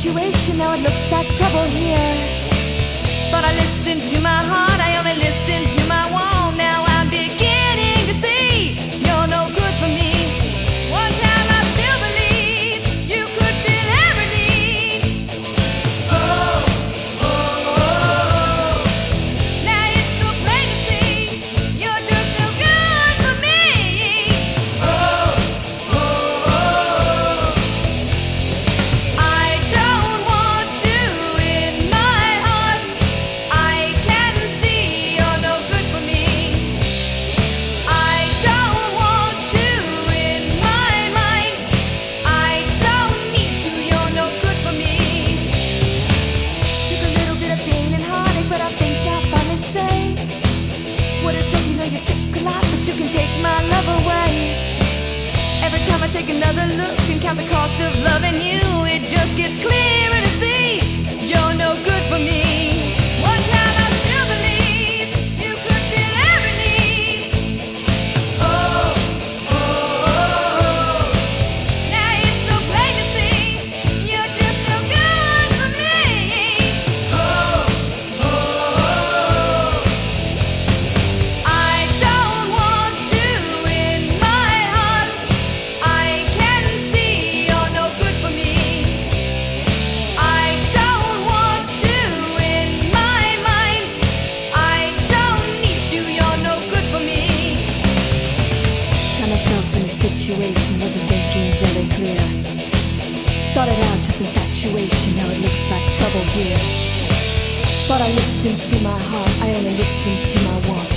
situation, now it looks like trouble here. Thought I listened to my heart, I only listened to my wall. Now I'm beginning to see you're no good for me. One time I still believed you could fill every need. Oh, oh, oh. Now it's so plain to see you're just no good for me. Oh, oh, oh. I don't want you in my heart. I can see you're no good for me. I don't want you in my mind. I don't need you, you're no good for me. Took a little bit of pain and heartache, but I think I'll finally say, what a joke, you know you took a lot, but you can take my love away. Every time I take another look and count the cost of loving you, it just gets clearer to see you're no good for me. One time I still believed you could fill every need. Oh, oh, oh. Now it's so plain to see you're just no good for me. Oh, oh, oh. I don't want you in my heart. I can see you're no good for me. I don't want you in my mind. I don't need you, you're no good for me. Got myself in a situation, wasn't thinking very clear. Started out just infatuation, now it looks like trouble here. Thought I listened to my heart, I only listened to my want.